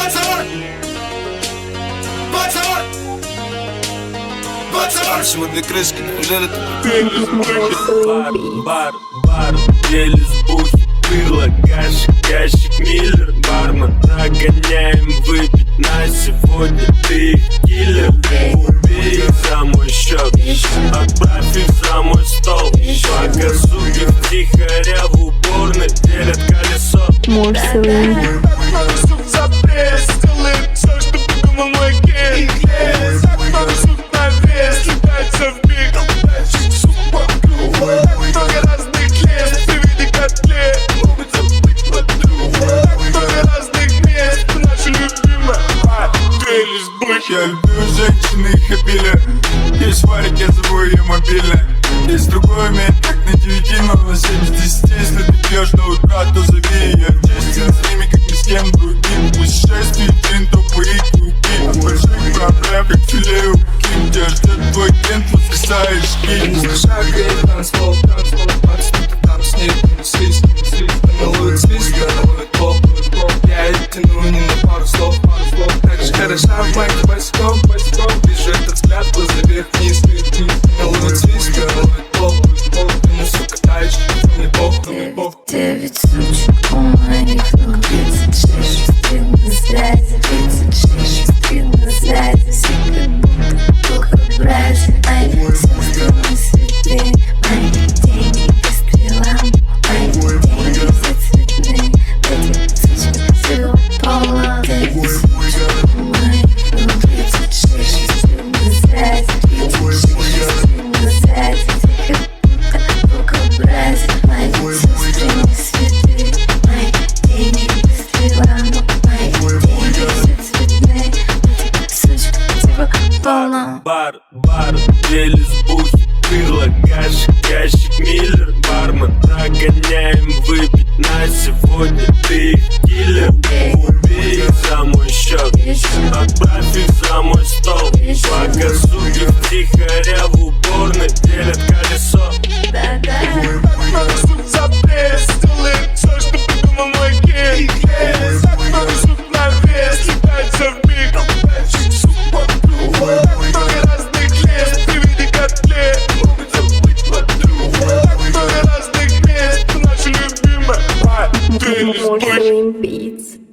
Сегодня крышки, неужели ты бар, еле с бухи пырло, ящик, миллер, бармен. Нагоняем выпить на сегодня, ты их киллер. Убей их за мой счет, отправь их за мой стол. Пока суки втихаря в уборной делят колесо. Сук за пресс, делает все, что придумал мой гей. Сук на вес, кидается в биг. Много разных лет, ты види котлет. Много разных мест, наша любимая трейлист бухи. Я люблю женщин и их обилие. Есть варик, я зову ее мобильная. Есть другой умеет как на 9, но на 7 из 10. Если ты пьешь до утра, то зови ее. Честен с ними, как ни с кем другим. Путешествий, джин, топы и круги. Больших проблем, как филе у Ким. Тебя ждет твой клиент, воскресаешь ким. шагает танцпол, отступит там с ней. Свист, наловит свист, наловит поп. Я ее тяну не на пару слов. Так же хороша в майке босиком. Вижу этот взгляд, глаза вверх-вниз. Наловит свист, наловит поп. Ты ну сука таешь, мне похуй. 9 сучек у моих ног, 36 шестрил на связи, 36 шестрил на связи. Все как будто духообразие, мои сестры светлее. Мои деньги пострелам, мои деньги все цветные. Эти сучек всего полно. 9 сучек у моих ног, 36 шестрил на связи, 36 шестрил на связи. Все как будто духообразие, мои сестры светлее. Мои деньги пострелам, мои деньги все цветные. Эти сучек всего полно. Бар, еле с бухи пырло, ящик, миллер, бармен. Нагоняем выпить на сегодня, ты их киллер. Убей их за мой счет, отправь их за мой стол. Пока суки втихаря в уборной делят колесо. Сук за пресс, делает все, что придумал мой гей. Сук на вес, кидается в биг. Много разных лет, ты види котлет. Много разных мест, наша любимая трейлист бухи. Beats.